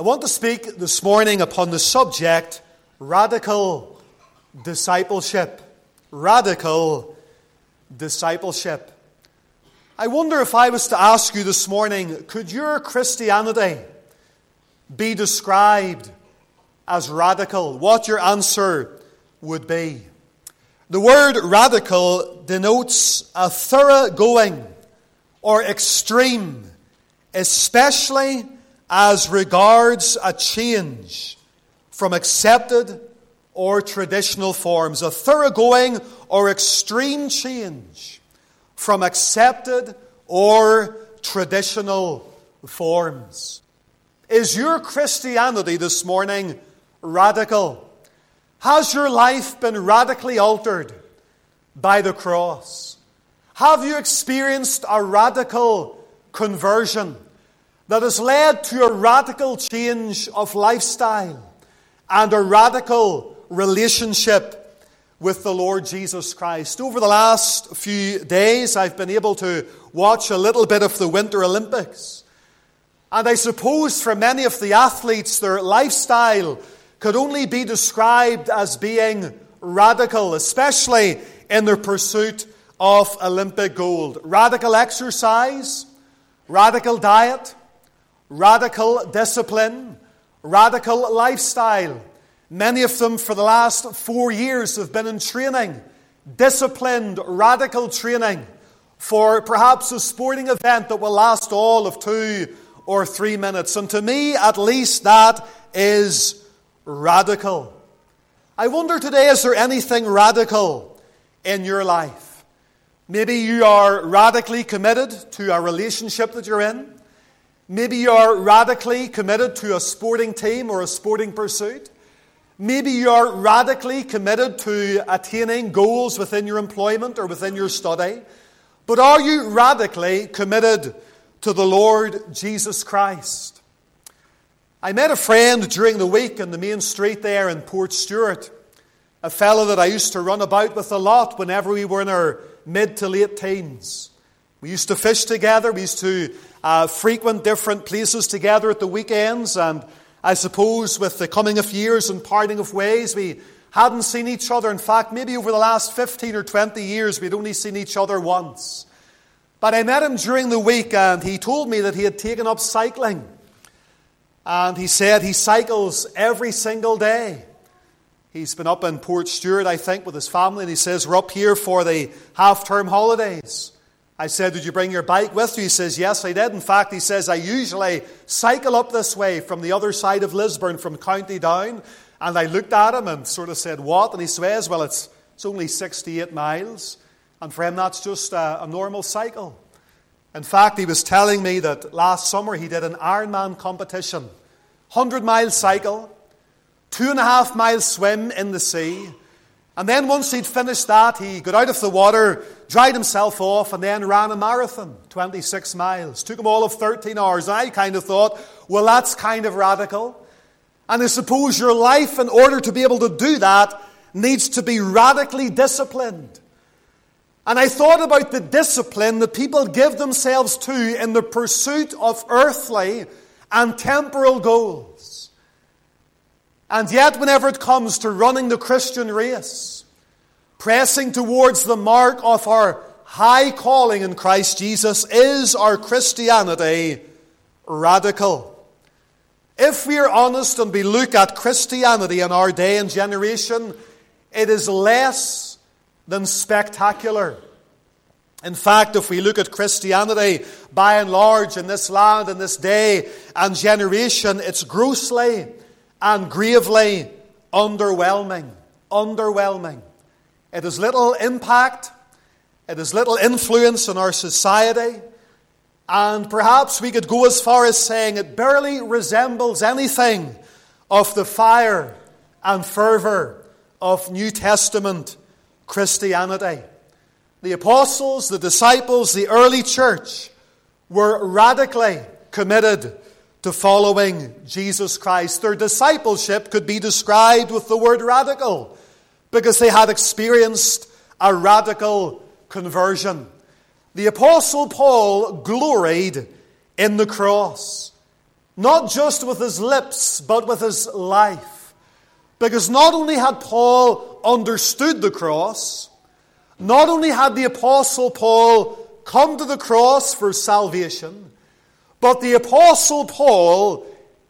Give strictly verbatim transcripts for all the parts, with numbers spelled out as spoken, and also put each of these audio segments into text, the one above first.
I want to speak this morning upon the subject, radical discipleship. Radical discipleship. I wonder if I was to ask you this morning, could your Christianity be described as radical? What your answer would be. The word radical denotes a thoroughgoing or extreme, especially as regards a change from accepted or traditional forms. A thoroughgoing or extreme change from accepted or traditional forms. Is your Christianity this morning radical? Has your life been radically altered by the cross? Have you experienced a radical conversion that has led to a radical change of lifestyle and a radical relationship with the Lord Jesus Christ? Over the last few days, I've been able to watch a little bit of the Winter Olympics. And I suppose for many of the athletes, their lifestyle could only be described as being radical, especially in their pursuit of Olympic gold. Radical exercise, radical diet, radical discipline, radical lifestyle. Many of them for the last four years have been in training, disciplined, radical training for perhaps a sporting event that will last all of two or three minutes. And to me, at least, that is radical. I wonder today, is there anything radical in your life? Maybe you are radically committed to a relationship that you're in. Maybe you are radically committed to a sporting team or a sporting pursuit. Maybe you are radically committed to attaining goals within your employment or within your study. But are you radically committed to the Lord Jesus Christ? I met a friend during the week in the main street there in Portstewart, a fellow that I used to run about with a lot whenever we were in our mid to late teens. We used to fish together, we used to uh, frequent different places together at the weekends, and I suppose with the coming of years and parting of ways, we hadn't seen each other. In fact, maybe over the last fifteen or twenty years, we'd only seen each other once. But I met him during the week, and he told me that he had taken up cycling. And he said he cycles every single day. He's been up in Portstewart, I think, with his family, and he says, we're up here for the half-term holidays. I said, did you bring your bike with you? He says, yes, I did. In fact, he says, I usually cycle up this way from the other side of Lisburn, from County Down. And I looked at him and sort of said, what? And he says, well, it's, it's only sixty-eight miles. And for him, that's just a, a normal cycle. In fact, he was telling me that last summer he did an Ironman competition. one hundred mile cycle, two and a half mile swim in the sea. And then once he'd finished that, he got out of the water, dried himself off, and then ran a marathon, twenty-six miles. Took him all of thirteen hours. And I kind of thought, well, that's kind of radical. And I suppose your life, in order to be able to do that, needs to be radically disciplined. And I thought about the discipline that people give themselves to in the pursuit of earthly and temporal goals. And yet, whenever it comes to running the Christian race, pressing towards the mark of our high calling in Christ Jesus, is our Christianity radical? If we are honest and we look at Christianity in our day and generation, it is less than spectacular. In fact, if we look at Christianity by and large in this land, in this day and generation, it's grossly and gravely underwhelming. Underwhelming. It has little impact. It has little influence in our society. And perhaps we could go as far as saying it barely resembles anything of the fire and fervor of New Testament Christianity. The apostles, the disciples, the early church were radically committed to following Jesus Christ. Their discipleship could be described with the word radical because they had experienced a radical conversion. The Apostle Paul gloried in the cross. not just with his lips, but with his life. Because not only had Paul understood the cross, not only had the Apostle Paul come to the cross for salvation, but the Apostle Paul,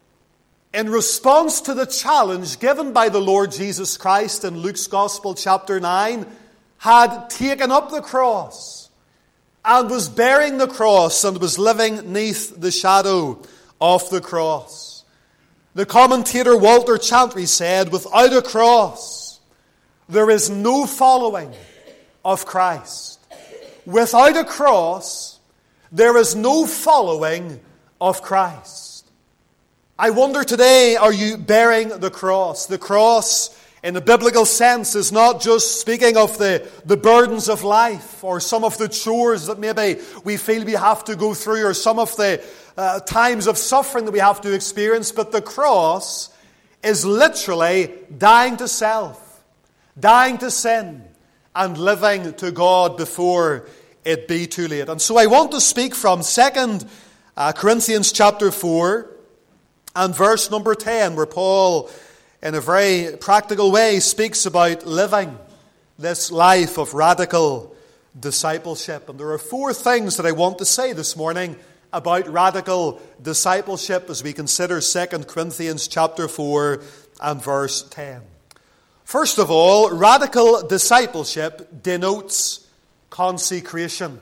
in response to the challenge given by the Lord Jesus Christ in Luke's Gospel chapter nine, had taken up the cross and was bearing the cross and was living neath the shadow of the cross. The commentator Walter Chantry said, without a cross, there is no following of Christ. Without a cross, there is no following of Christ. I wonder today, are you bearing the cross? The cross, in the biblical sense, is not just speaking of the, the burdens of life or some of the chores that maybe we feel we have to go through or some of the uh, times of suffering that we have to experience, but the cross is literally dying to self, dying to sin, and living to God before it be too late. And so I want to speak from Second Corinthians chapter four and verse number ten, where Paul, in a very practical way, speaks about living this life of radical discipleship. And there are four things that I want to say this morning about radical discipleship as we consider Second Corinthians chapter four and verse ten. First of all, radical discipleship denotes consecration.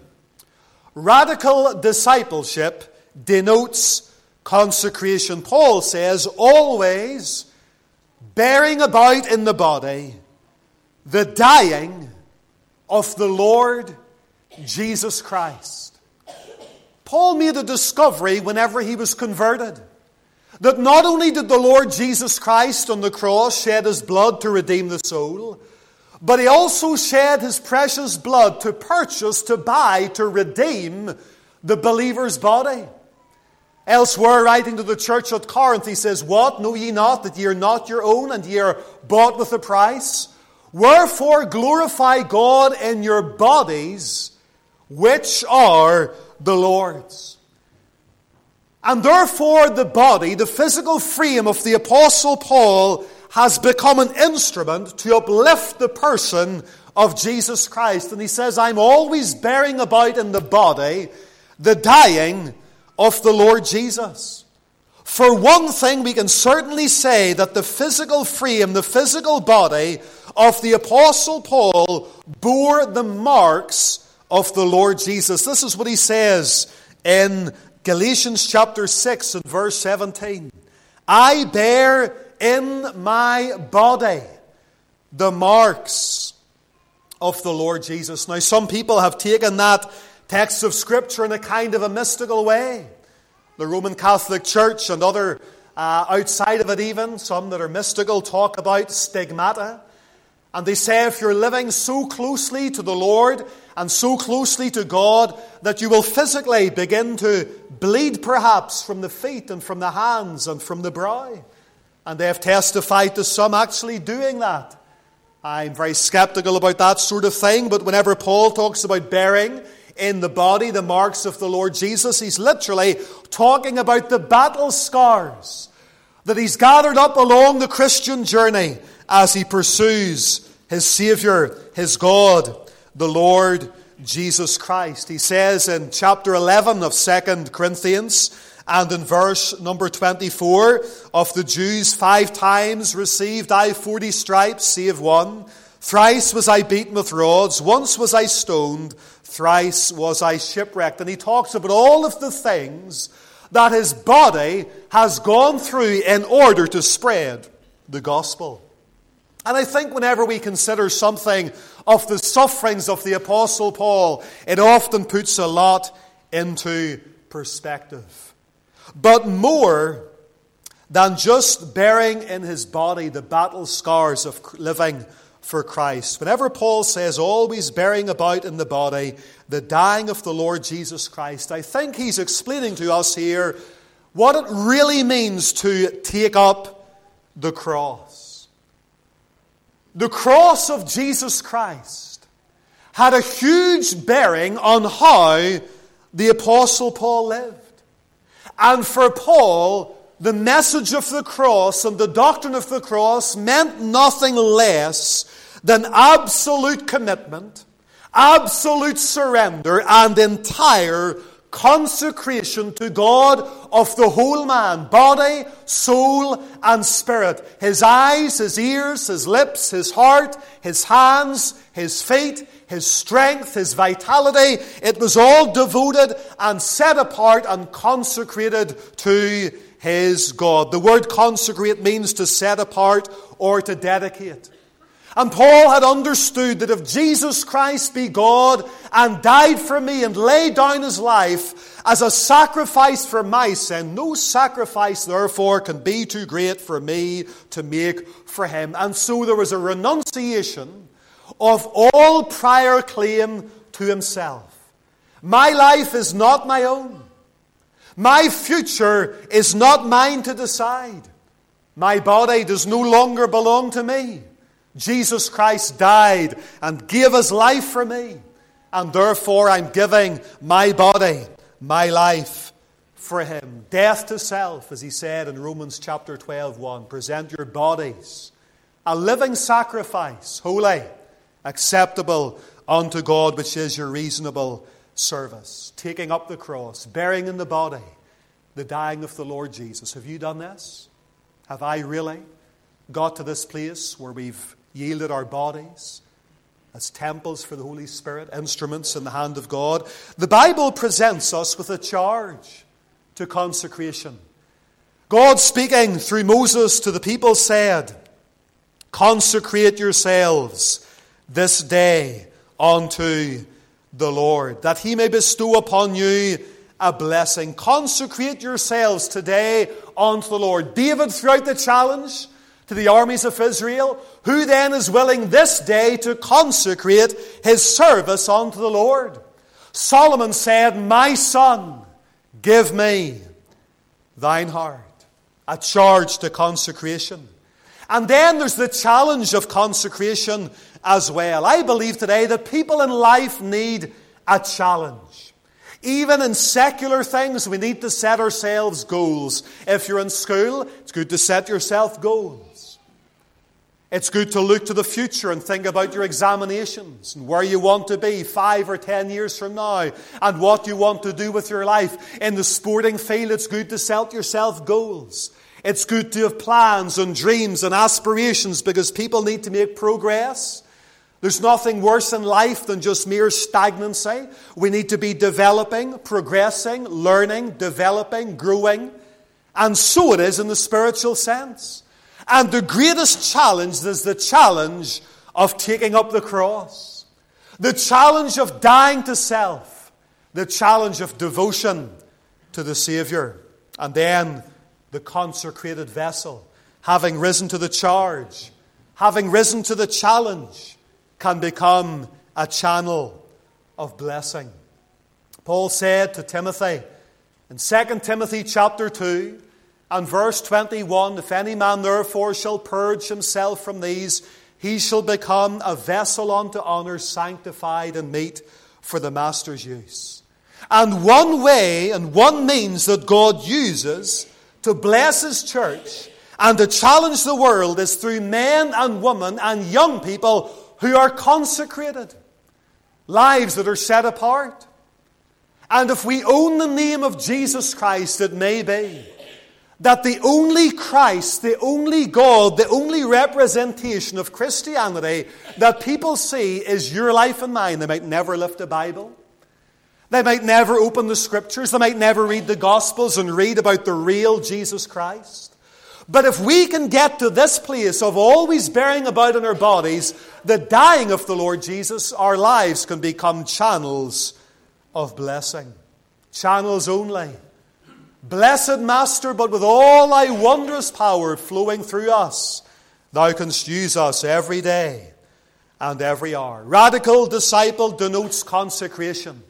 Radical discipleship denotes consecration. Paul says, always bearing about in the body the dying of the Lord Jesus Christ. Paul made a discovery whenever he was converted, that not only did the Lord Jesus Christ on the cross shed his blood to redeem the soul, but he also shed his precious blood to purchase, to buy, to redeem the believer's body. Elsewhere, writing to the church at Corinth, he says, what? Know ye not that ye are not your own, and ye are bought with a price? Wherefore glorify God in your bodies, which are the Lord's. And therefore the body, the physical frame of the Apostle Paul, has become an instrument to uplift the person of Jesus Christ. And he says, I'm always bearing about in the body the dying of the Lord Jesus. For one thing, we can certainly say that the physical frame, the physical body of the Apostle Paul bore the marks of the Lord Jesus. This is what he says in Galatians chapter six and verse seventeen. I bear in my body the marks of the Lord Jesus. Now, some people have taken that text of Scripture in a kind of a mystical way. The Roman Catholic Church and other uh, outside of it even, some that are mystical, talk about stigmata. And they say if you're living so closely to the Lord and so closely to God that you will physically begin to bleed perhaps from the feet and from the hands and from the brow. And they have testified to some actually doing that. I'm very skeptical about that sort of thing, but whenever Paul talks about bearing in the body the marks of the Lord Jesus, he's literally talking about the battle scars that he's gathered up along the Christian journey as he pursues his Savior, his God, the Lord Jesus Christ. He says in chapter eleven of Second Corinthians and in verse number twenty-four, of the Jews five times received I forty stripes, save one. Thrice was I beaten with rods, once was I stoned, thrice was I shipwrecked. And he talks about all of the things that his body has gone through in order to spread the gospel. And I think whenever we consider something of the sufferings of the Apostle Paul, it often puts a lot into perspective. But more than just bearing in his body the battle scars of living for Christ, whenever Paul says always bearing about in the body the dying of the Lord Jesus Christ, I think he's explaining to us here what it really means to take up the cross. The cross of Jesus Christ had a huge bearing on how the Apostle Paul lived. And for Paul, the message of the cross and the doctrine of the cross meant nothing less than absolute commitment, absolute surrender, and entire consecration to God of the whole man, body, soul, and spirit. His eyes, his ears, his lips, his heart, his hands, his feet, his strength, his vitality. It was all devoted and set apart and consecrated to his God. The word consecrate means to set apart or to dedicate. And Paul had understood that if Jesus Christ be God and died for me and laid down his life as a sacrifice for my sin, no sacrifice therefore can be too great for me to make for him. And so there was a renunciation of all prior claim to himself. My life is not my own. My future is not mine to decide. My body does no longer belong to me. Jesus Christ died and gave his life for me. And therefore I'm giving my body, my life for him. Death to self, as he said in Romans chapter twelve, one. Present your bodies, a living sacrifice, holy, acceptable unto God, which is your reasonable service. Taking up the cross, bearing in the body the dying of the Lord Jesus. Have you done this? Have I really got to this place where we've yielded our bodies as temples for the Holy Spirit, instruments in the hand of God? The Bible presents us with a charge to consecration. God, speaking through Moses to the people, said, consecrate yourselves this day unto the Lord, that he may bestow upon you a blessing. Consecrate yourselves today unto the Lord. David threw out the challenge to the armies of Israel. Who then is willing this day to consecrate his service unto the Lord? Solomon said, my son, give me thine heart. A charge to consecration. And then there's the challenge of consecration as well. I believe today that people in life need a challenge. Even in secular things, we need to set ourselves goals. If you're in school, it's good to set yourself goals. It's good to look to the future and think about your examinations and where you want to be five or ten years from now and what you want to do with your life. In the sporting field, it's good to set yourself goals. It's good to have plans and dreams and aspirations because people need to make progress. There's nothing worse in life than just mere stagnancy. We need to be developing, progressing, learning, developing, growing. And so it is in the spiritual sense. And the greatest challenge is the challenge of taking up the cross. The challenge of dying to self. The challenge of devotion to the Savior. And then the consecrated vessel, having risen to the charge, having risen to the challenge, can become a channel of blessing. Paul said to Timothy in Second Timothy chapter two and verse twenty-one, if any man therefore shall purge himself from these, he shall become a vessel unto honor, sanctified and meet for the master's use. And one way and one means that God uses to bless his church and to challenge the world is through men and women and young people who are consecrated. Lives that are set apart. And if we own the name of Jesus Christ, it may be that the only Christ, the only God, the only representation of Christianity that people see is your life and mine. They might never lift a Bible. They might never open the Scriptures. They might never read the Gospels and read about the real Jesus Christ. But if we can get to this place of always bearing about in our bodies the dying of the Lord Jesus, our lives can become channels of blessing. Channels only. Blessed Master, but with all thy wondrous power flowing through us, thou canst use us every day and every hour. Radical disciple denotes consecration.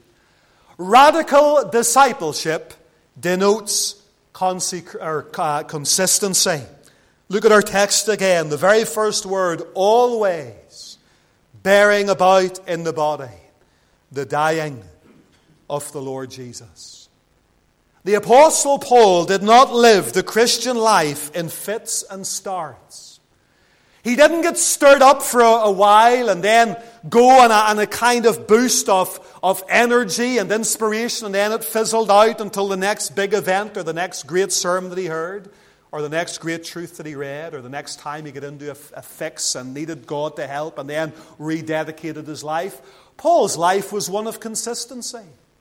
Radical discipleship denotes consec- or, uh, consistency. Look at our text again. The very first word, always bearing about in the body the dying of the Lord Jesus. The Apostle Paul did not live the Christian life in fits and starts. He didn't get stirred up for a, a while and then go on a, on a kind of boost of, of energy and inspiration, and then it fizzled out until the next big event or the next great sermon that he heard, or the next great truth that he read, or the next time he got into a, a fix and needed God to help and then rededicated his life. Paul's life was one of consistency.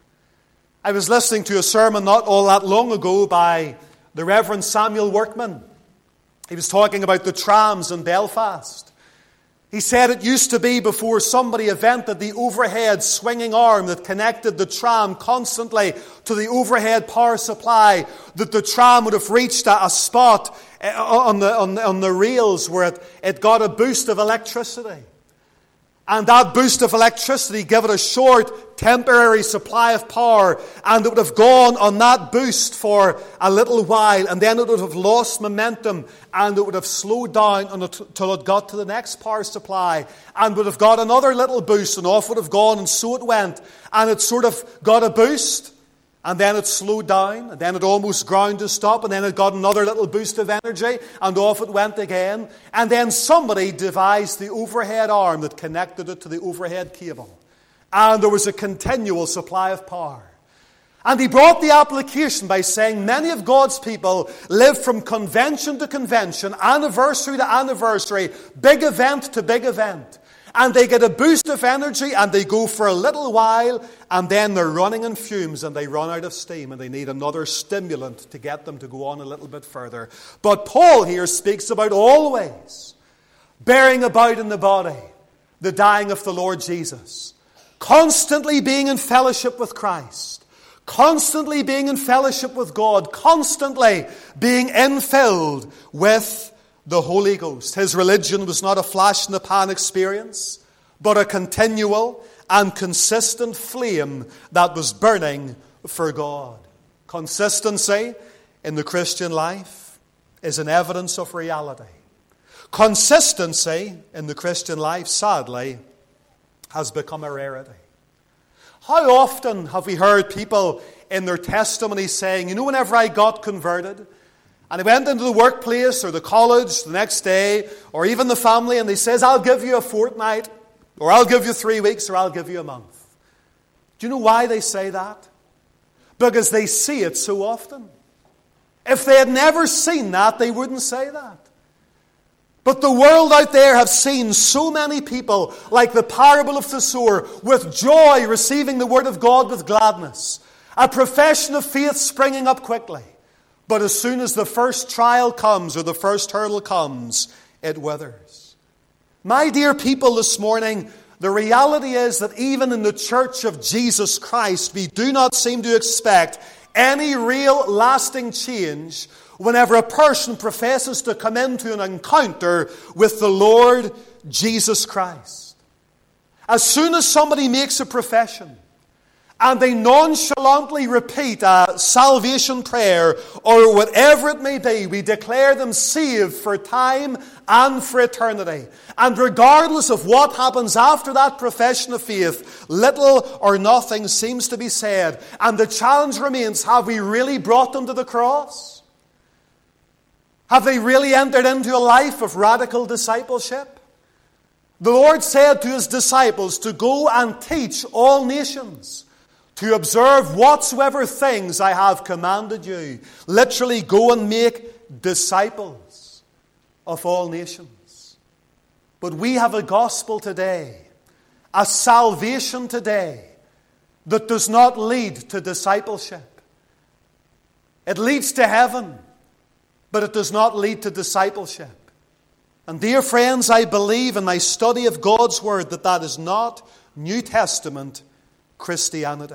I was listening to a sermon not all that long ago by the Reverend Samuel Workman. He was talking about the trams in Belfast. He said it used to be before somebody invented the overhead swinging arm that connected the tram constantly to the overhead power supply, that the tram would have reached a, a spot on the, on, the, on the rails where it, it got a boost of electricity. And that boost of electricity gave it a short, temporary supply of power. And it would have gone on that boost for a little while. And then it would have lost momentum. And it would have slowed down until it got to the next power supply. And would have got another little boost. And off would have gone. And so it went. And it sort of got a boost. And then it slowed down, and then it almost ground to stop, and then it got another little boost of energy, and off it went again. And then somebody devised the overhead arm that connected it to the overhead cable. And there was a continual supply of power. And he brought the application by saying many of God's people live from convention to convention, anniversary to anniversary, big event to big event. And they get a boost of energy and they go for a little while, and then they're running in fumes and they run out of steam and they need another stimulant to get them to go on a little bit further. But Paul here speaks about always bearing about in the body the dying of the Lord Jesus, constantly being in fellowship with Christ, constantly being in fellowship with God, constantly being infilled with the Holy Ghost. His religion was not a flash-in-the-pan experience, but a continual and consistent flame that was burning for God. Consistency in the Christian life is an evidence of reality. Consistency in the Christian life, sadly, has become a rarity. How often have we heard people in their testimony saying, you know, whenever I got converted, and I went into the workplace or the college the next day, or even the family, and they says, I'll give you a fortnight, or I'll give you three weeks, or I'll give you a month. Do you know why they say that? Because they see it so often. If they had never seen that, they wouldn't say that. But the world out there have seen so many people, like the parable of the sower, with joy receiving the word of God with gladness. A profession of faith springing up quickly. But as soon as the first trial comes or the first hurdle comes, it withers. My dear people, this morning, the reality is that even in the church of Jesus Christ, we do not seem to expect any real lasting change whenever a person professes to come into an encounter with the Lord Jesus Christ. As soon as somebody makes a profession, and they nonchalantly repeat a salvation prayer or whatever it may be, we declare them saved for time and for eternity. And regardless of what happens after that profession of faith, little or nothing seems to be said. And the challenge remains, have we really brought them to the cross? Have they really entered into a life of radical discipleship? The Lord said to His disciples to go and teach all nations, to observe whatsoever things I have commanded you. Literally, go and make disciples of all nations. But we have a gospel today, a salvation today, that does not lead to discipleship. It leads to heaven, but it does not lead to discipleship. And dear friends, I believe in my study of God's Word that that is not New Testament Christianity.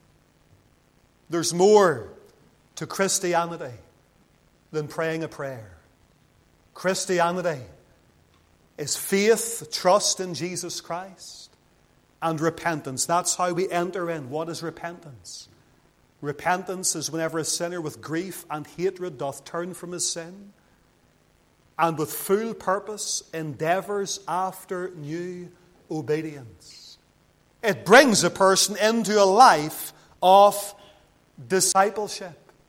There's more to Christianity than praying a prayer. Christianity is faith, trust in Jesus Christ, and repentance. That's how we enter in. What is repentance? Repentance is whenever a sinner with grief and hatred doth turn from his sin, and with full purpose endeavours after new obedience. It brings a person into a life of discipleship.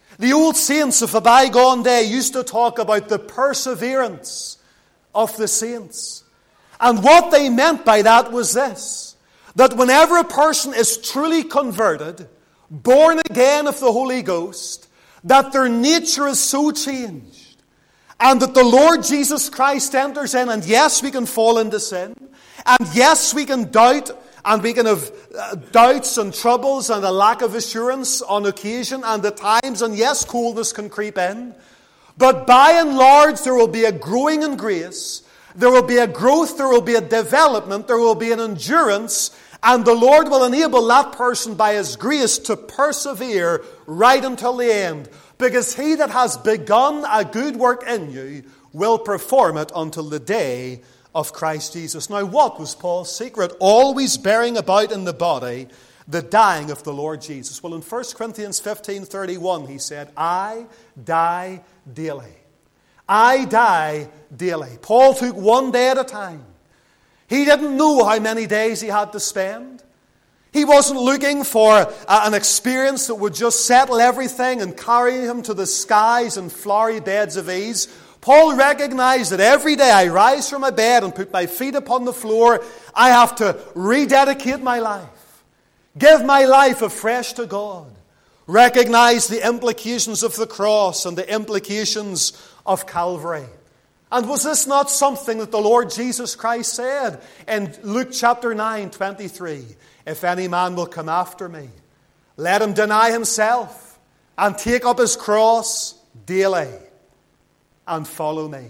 The old saints of a bygone day used to talk about the perseverance of the saints. And what they meant by that was this, that whenever a person is truly converted, born again of the Holy Ghost, that their nature is so changed, and that the Lord Jesus Christ enters in, and yes, we can fall into sin, and yes, we can doubt, and we can have uh, doubts and troubles and a lack of assurance on occasion and at times, and yes, coolness can creep in. But by and large, there will be a growing in grace, there will be a growth, there will be a development, there will be an endurance, and the Lord will enable that person by His grace to persevere right until the end. Because He that has begun a good work in you will perform it until the day of Christ Jesus. Now, what was Paul's secret? Always bearing about in the body the dying of the Lord Jesus. Well, in First Corinthians fifteen thirty-one, he said, I die daily. I die daily. Paul took one day at a time. He didn't know how many days he had to spend. He wasn't looking for an experience that would just settle everything and carry him to the skies and flowery beds of ease. Paul recognized that every day I rise from my bed and put my feet upon the floor, I have to rededicate my life. Give my life afresh to God. Recognize the implications of the cross and the implications of Calvary. And was this not something that the Lord Jesus Christ said in Luke chapter nine, twenty-three? If any man will come after me, let him deny himself and take up his cross daily and follow me.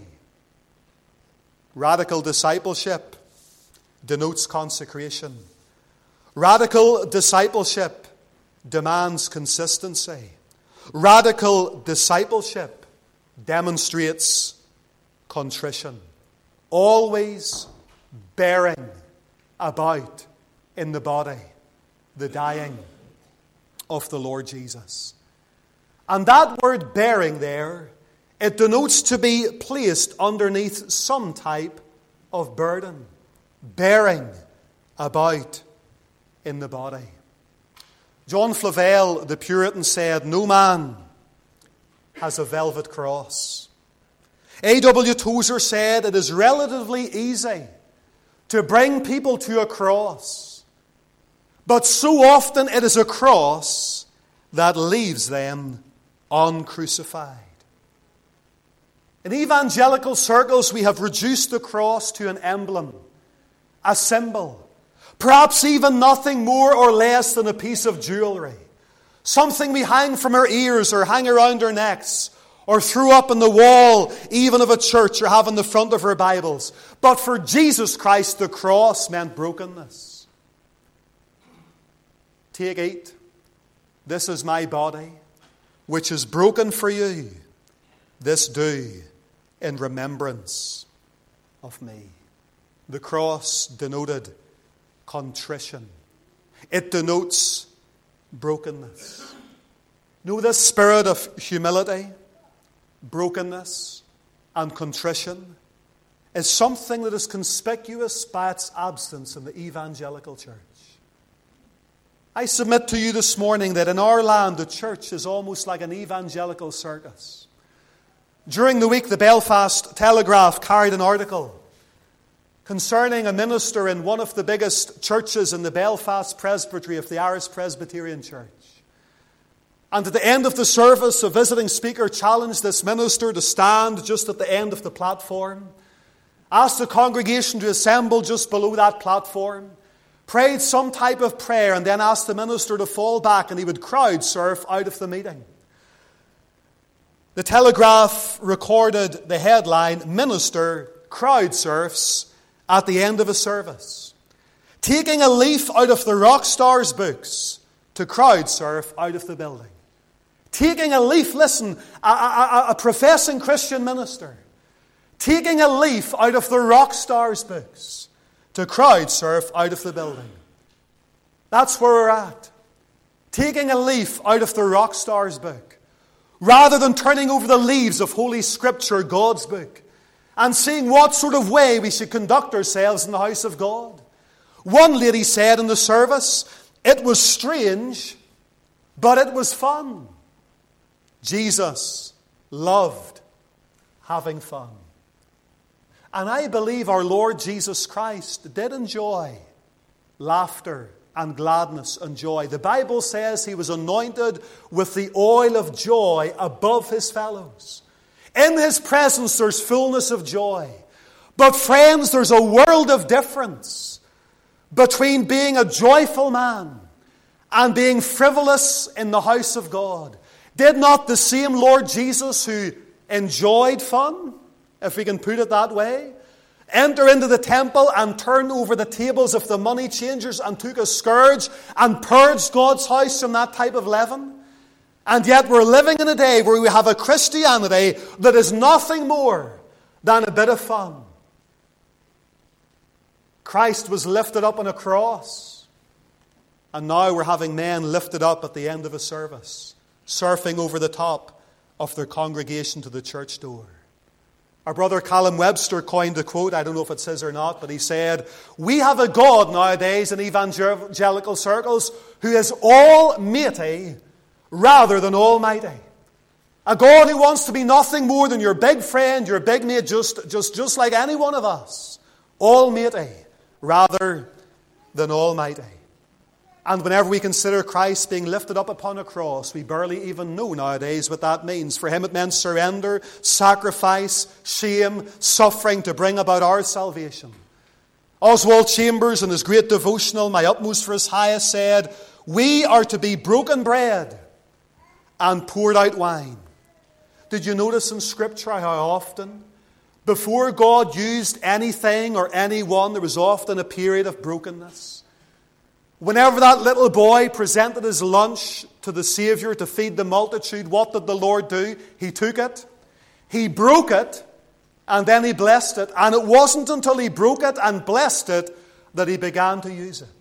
Radical discipleship denotes consecration. Radical discipleship demands consistency. Radical discipleship demonstrates contrition. Always bearing about in the body the dying of the Lord Jesus. And that word bearing there, it denotes to be placed underneath some type of burden. Bearing about in the body. John Flavel, the Puritan, said, no man has a velvet cross. A W Tozer said, it is relatively easy to bring people to a cross, but so often it is a cross that leaves them uncrucified. In evangelical circles, we have reduced the cross to an emblem, a symbol, perhaps even nothing more or less than a piece of jewelry, something we hang from our ears or hang around our necks, or threw up on the wall, even of a church, or have in the front of our Bibles. But for Jesus Christ, the cross meant brokenness. Take, eat. This is my body, which is broken for you. This do in remembrance of me. The cross denoted contrition. It denotes brokenness. Know this spirit of humility, brokenness, and contrition is something that is conspicuous by its absence in the evangelical church. I submit to you this morning that in our land, the church is almost like an evangelical circus. During the week, the Belfast Telegraph carried an article concerning a minister in one of the biggest churches in the Belfast Presbytery of the Irish Presbyterian Church. And at the end of the service, a visiting speaker challenged this minister to stand just at the end of the platform, asked the congregation to assemble just below that platform, prayed some type of prayer, and then asked the minister to fall back and he would crowd surf out of the meeting. The Telegraph recorded the headline, Minister Crowd Surfs at the End of a Service. Taking a leaf out of the rock stars' books to crowd surf out of the building. Taking a leaf, listen, a, a, a professing Christian minister, taking a leaf out of the rock stars' books to crowd surf out of the building. That's where we're at. Taking a leaf out of the rock stars' book, rather than turning over the leaves of Holy Scripture, God's book, and seeing what sort of way we should conduct ourselves in the house of God. One lady said in the service, it was strange, but it was fun. Jesus loved having fun. And I believe our Lord Jesus Christ did enjoy laughter and gladness and joy. The Bible says he was anointed with the oil of joy above his fellows. In his presence there's fullness of joy. But friends, there's a world of difference between being a joyful man and being frivolous in the house of God. Did not the same Lord Jesus, who enjoyed fun, if we can put it that way, enter into the temple and turn over the tables of the money changers and took a scourge and purged God's house from that type of leaven? And yet we're living in a day where we have a Christianity that is nothing more than a bit of fun. Christ was lifted up on a cross, and now we're having men lifted up at the end of a service, surfing over the top of their congregation to the church door. Our brother Callum Webster coined a quote, I don't know if it's his or not, but he said, "We have a God nowadays in evangelical circles who is almighty rather than almighty." A God who wants to be nothing more than your big friend, your big mate, just, just, just like any one of us. Almighty rather than almighty. And whenever we consider Christ being lifted up upon a cross, we barely even know nowadays what that means. For him it meant surrender, sacrifice, shame, suffering to bring about our salvation. Oswald Chambers, in his great devotional, My Utmost for His Highest, said, "We are to be broken bread and poured out wine." Did you notice in Scripture how often, before God used anything or anyone, there was often a period of brokenness? Whenever that little boy presented his lunch to the Savior to feed the multitude, what did the Lord do? He took it, he broke it, and then he blessed it. And it wasn't until he broke it and blessed it that he began to use it.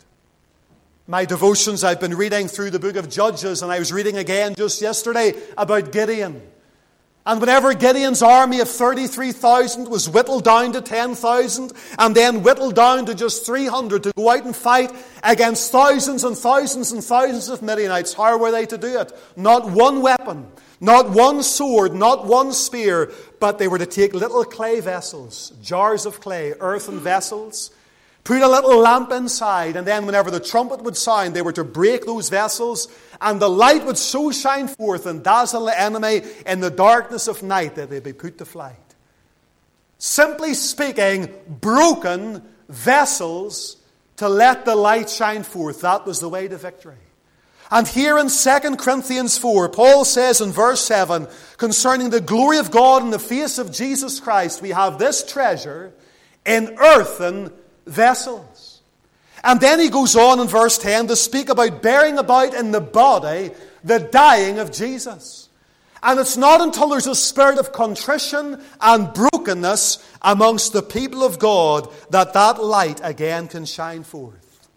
My devotions, I've been reading through the book of Judges, and I was reading again just yesterday about Gideon. And whenever Gideon's army of thirty-three thousand was whittled down to ten thousand, and then whittled down to just three hundred to go out and fight against thousands and thousands and thousands of Midianites, how were they to do it? Not one weapon, not one sword, not one spear, but they were to take little clay vessels, jars of clay, earthen vessels, put a little lamp inside, and then whenever the trumpet would sound, they were to break those vessels, and the light would so shine forth and dazzle the enemy in the darkness of night that they'd be put to flight. Simply speaking, broken vessels to let the light shine forth. That was the way to victory. And here in Second Corinthians four, Paul says in verse seven, concerning the glory of God in the face of Jesus Christ, we have this treasure in earthen vessels. And then he goes on in verse ten to speak about bearing about in the body the dying of Jesus. And it's not until there's a spirit of contrition and brokenness amongst the people of God that that light again can shine forth.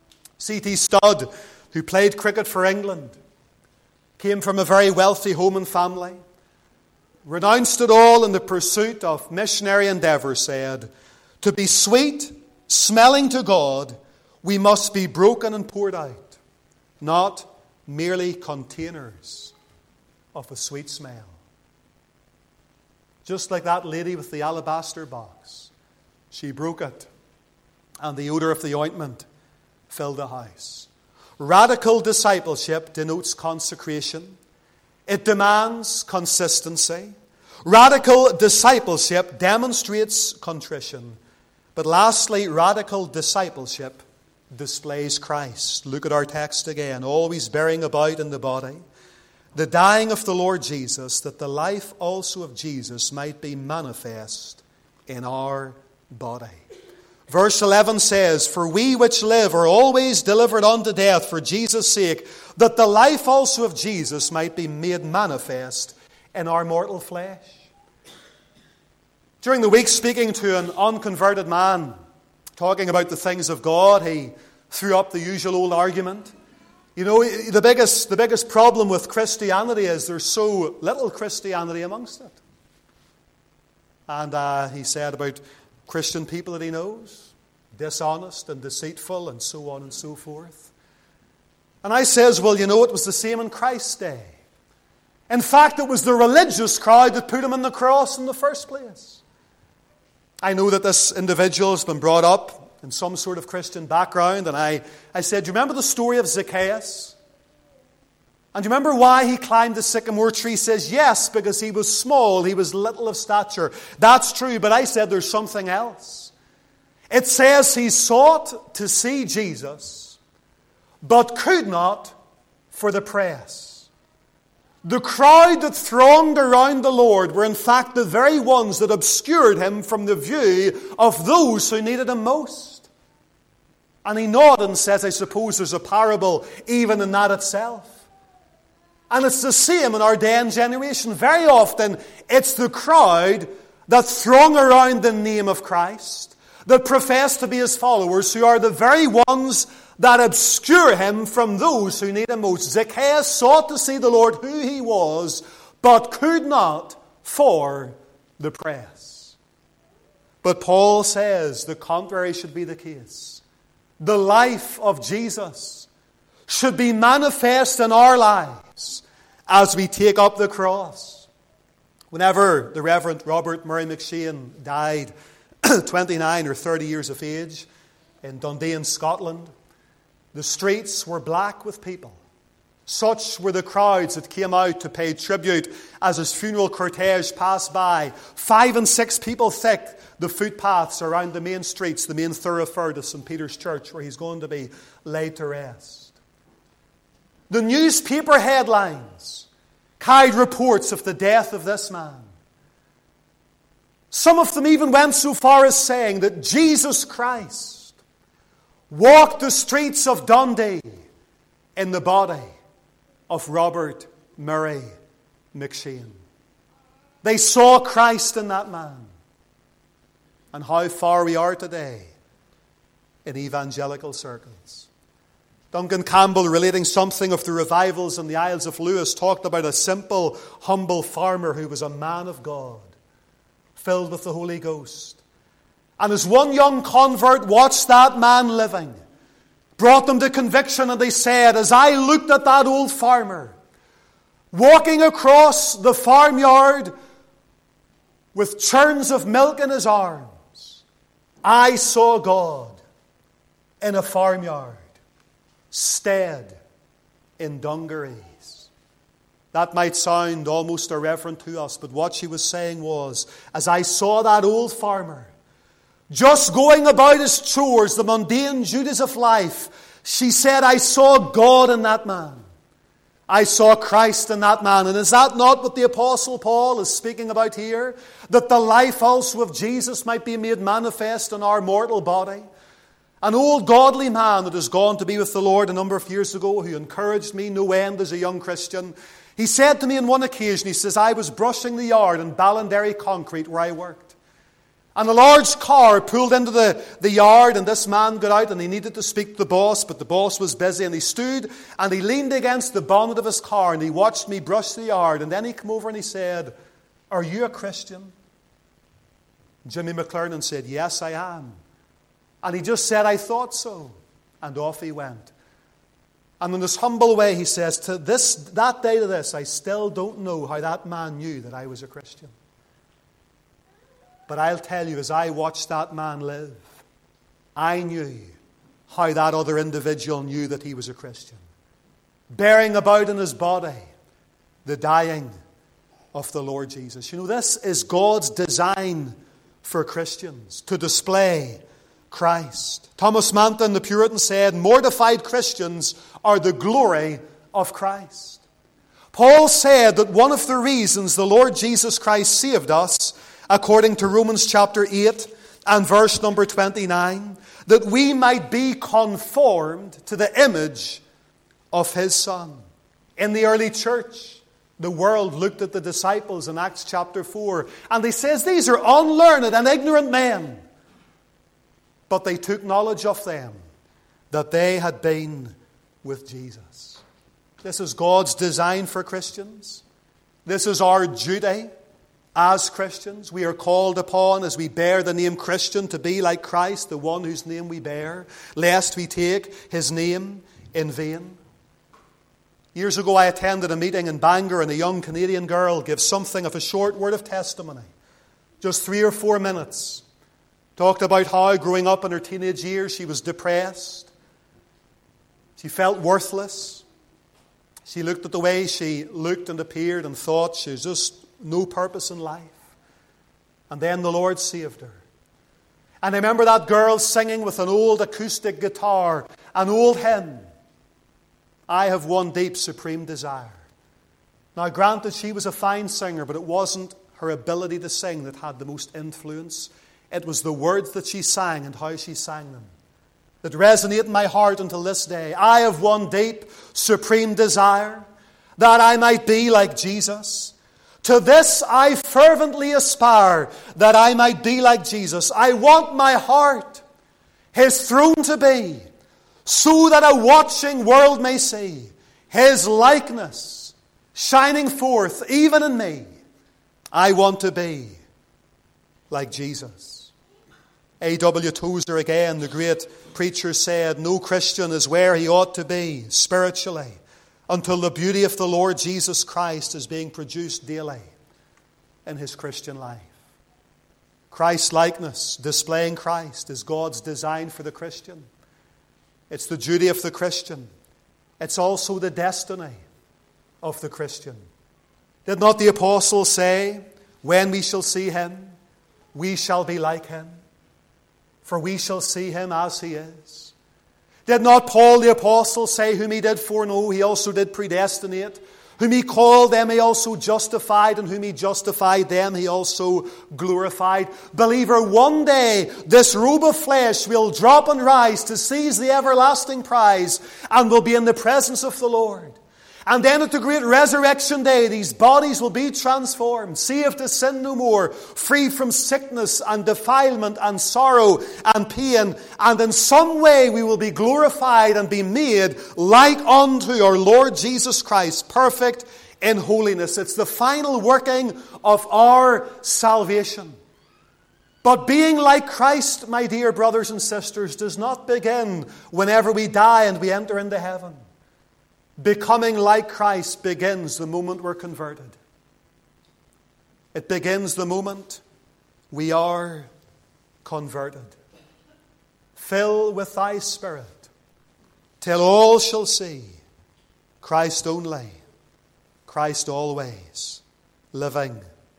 C T Studd, who played cricket for England, came from a very wealthy home and family, renounced it all in the pursuit of missionary endeavour, said, "To be sweet, smelling to God, we must be broken and poured out, not merely containers of a sweet smell." Just like that lady with the alabaster box. She broke it, and the odor of the ointment filled the house. Radical discipleship denotes consecration. It demands consistency. Radical discipleship demonstrates contrition. But lastly, radical discipleship displays Christ. Look at our text again. Always bearing about in the body the dying of the Lord Jesus, that the life also of Jesus might be manifest in our body. Verse eleven says, "For we which live are always delivered unto death for Jesus' sake, that the life also of Jesus might be made manifest in our mortal flesh." During the week, speaking to an unconverted man, talking about the things of God, he threw up the usual old argument. You know, the biggest, the biggest problem with Christianity is there's so little Christianity amongst it. And uh, he said about Christian people that he knows, dishonest and deceitful and so on and so forth. And I says, well, you know, it was the same in Christ's day. In fact, it was the religious crowd that put him on the cross in the first place. I know that this individual has been brought up in some sort of Christian background, and I, I said, do you remember the story of Zacchaeus? And do you remember why he climbed the sycamore tree? He says, yes, because he was small, he was little of stature. That's true, but I said there's something else. It says he sought to see Jesus, but could not for the press. The crowd that thronged around the Lord were in fact the very ones that obscured him from the view of those who needed him most. And he nodded and says, I suppose there's a parable even in that itself. And it's the same in our day and generation. Very often, it's the crowd that throng around the name of Christ, that profess to be his followers, who are the very ones that obscure him from those who need him most. Zacchaeus sought to see the Lord who he was, but could not for the press. But Paul says the contrary should be the case. The life of Jesus should be manifest in our lives as we take up the cross. Whenever the Reverend Robert Murray McShane died, twenty-nine or thirty years of age, in Dundee in Scotland, the streets were black with people. Such were the crowds that came out to pay tribute as his funeral cortege passed by. Five and six people thick, the footpaths around the main streets, the main thoroughfare to Saint Peter's Church, where he's going to be laid to rest. The newspaper headlines carried reports of the death of this man. Some of them even went so far as saying that Jesus Christ walked the streets of Dundee in the body of Robert Murray McShane. They saw Christ in that man. And how far we are today in evangelical circles. Duncan Campbell, relating something of the revivals in the Isles of Lewis, talked about a simple, humble farmer who was a man of God, filled with the Holy Ghost. And as one young convert watched that man living, brought them to conviction, and they said, as I looked at that old farmer, walking across the farmyard with churns of milk in his arms, I saw God in a farmyard, stead in dungarees. That might sound almost irreverent to us, but what she was saying was, as I saw that old farmer, just going about his chores, the mundane duties of life, she said, I saw God in that man. I saw Christ in that man. And is that not what the Apostle Paul is speaking about here? That the life also of Jesus might be made manifest in our mortal body. An old godly man that has gone to be with the Lord a number of years ago, who encouraged me no end as a young Christian, he said to me on one occasion, he says, I was brushing the yard in Ballinderry Concrete where I worked. And a large car pulled into the, the yard, and this man got out and he needed to speak to the boss, but the boss was busy, and he stood and he leaned against the bonnet of his car and he watched me brush the yard, and then he came over and he said, are you a Christian? Jimmy McClernand said, yes, I am. And he just said, I thought so. And off he went. And in this humble way he says, to this, that day to this, I still don't know how that man knew that I was a Christian. But I'll tell you, as I watched that man live, I knew how that other individual knew that he was a Christian. Bearing about in his body the dying of the Lord Jesus. You know, this is God's design for Christians, to display Christ. Thomas Manton, the Puritan, said, mortified Christians are the glory of Christ. Paul said that one of the reasons the Lord Jesus Christ saved us, according to Romans chapter eight and verse number twenty-nine, that we might be conformed to the image of His Son. In the early church, the world looked at the disciples in Acts chapter four, and they says, these are unlearned and ignorant men. But they took knowledge of them, that they had been with Jesus. This is God's design for Christians. This is our duty. As Christians, we are called upon, as we bear the name Christian, to be like Christ, the one whose name we bear, lest we take His name in vain. Years ago, I attended a meeting in Bangor, and a young Canadian girl gave something of a short word of testimony, just three or four minutes. Talked about how, growing up in her teenage years, she was depressed. She felt worthless. She looked at the way she looked and appeared and thought she was just no purpose in life. And then the Lord saved her. And I remember that girl singing with an old acoustic guitar, an old hymn, I have one deep, supreme desire. Now, granted, she was a fine singer, but it wasn't her ability to sing that had the most influence. It was the words that she sang and how she sang them that resonate in my heart until this day. I have one deep, supreme desire, that I might be like Jesus. To this I fervently aspire, that I might be like Jesus. I want my heart His throne to be, so that a watching world may see His likeness shining forth even in me. I want to be like Jesus. A W Tozer again, the great preacher, said, no Christian is where he ought to be spiritually until the beauty of the Lord Jesus Christ is being produced daily in his Christian life. Christ-likeness, displaying Christ, is God's design for the Christian. It's the duty of the Christian. It's also the destiny of the Christian. Did not the apostle say, when we shall see Him, we shall be like Him? For we shall see Him as He is. Did not Paul the apostle say, whom He did foreknow, He also did predestinate? Whom He called, them He also justified, and whom He justified, them He also glorified. Believer, one day this robe of flesh will drop and rise to seize the everlasting prize, and will be in the presence of the Lord. And then at the great resurrection day, these bodies will be transformed, saved to sin no more, free from sickness and defilement and sorrow and pain. And in some way we will be glorified and be made like unto our Lord Jesus Christ, perfect in holiness. It's the final working of our salvation. But being like Christ, my dear brothers and sisters, does not begin whenever we die and we enter into heaven. Becoming like Christ begins the moment we're converted. It begins the moment we are converted. Fill with thy Spirit, till all shall see Christ only, Christ always, living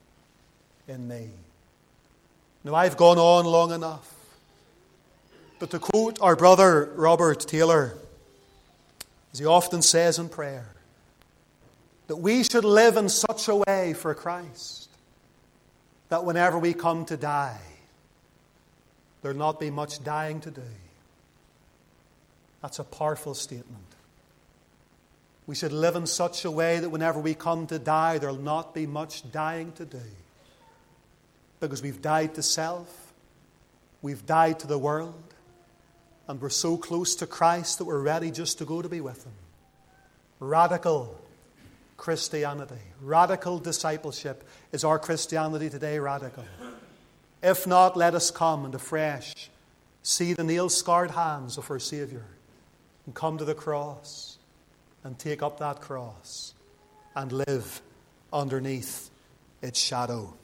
in me. Now, I've gone on long enough, but to quote our brother Robert Taylor, as he often says in prayer, that we should live in such a way for Christ that whenever we come to die, there'll not be much dying to do. That's a powerful statement. We should live in such a way that whenever we come to die, there'll not be much dying to do. Because we've died to self, we've died to the world, and we're so close to Christ that we're ready just to go to be with Him. Radical Christianity, radical discipleship. Is our Christianity today radical? If not, let us come and afresh see the nail-scarred hands of our Saviour and come to the cross and take up that cross and live underneath its shadow.